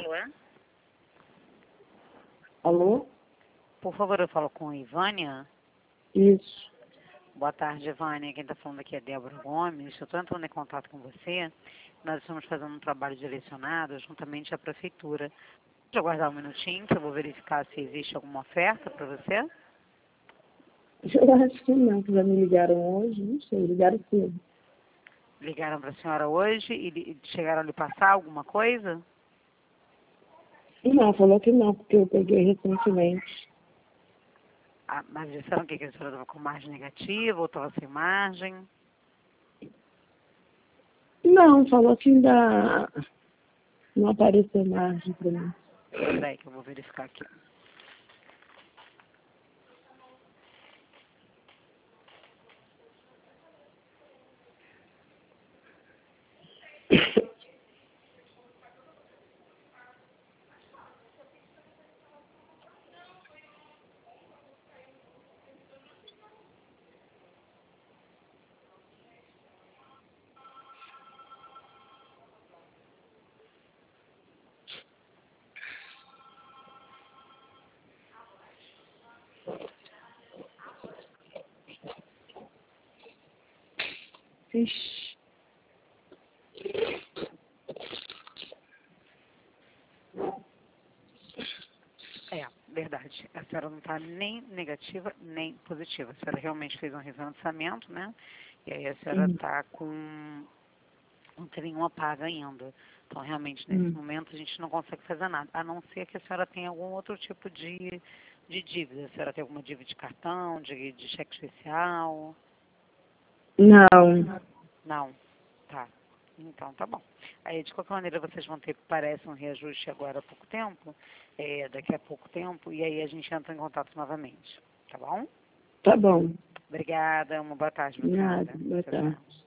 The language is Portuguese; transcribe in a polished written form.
Alô, é? Alô? Por favor, eu falo com a Ivânia. Isso. Boa tarde, Ivânia. Quem está falando aqui é Débora Gomes. Eu estou entrando em contato com você. Nós estamos fazendo um trabalho direcionado juntamente à prefeitura. Deixa eu aguardar um minutinho que eu vou verificar se existe alguma oferta para você. Eu acho que não, que já me ligaram hoje, não sei, ligaram cedo. Ligaram para a senhora hoje e chegaram a lhe passar alguma coisa? Não, falou que não, porque eu peguei recentemente. Ah, mas disseram que a senhora estava com margem negativa ou estava sem margem? Não, falou que ainda não apareceu margem para mim. Peraí que eu vou verificar aqui. Ixi. É, verdade. A senhora não está nem negativa nem positiva. A senhora realmente fez um relançamento, né? E aí a senhora está com não tem nenhuma paga ainda. Então, realmente, nesse momento, a gente não consegue fazer nada, a não ser que a senhora tenha algum outro tipo de dívida. A senhora tem alguma dívida de cartão, de cheque especial? Não. Não. Tá. Então, tá bom. Aí, de qualquer maneira, vocês vão ter, parece, um reajuste agora há pouco tempo, daqui a pouco tempo, e aí a gente entra em contato novamente. Tá bom? Tá bom. Obrigada. Uma boa tarde, minha Nada, senhora. boa Tchau, tchau. tarde.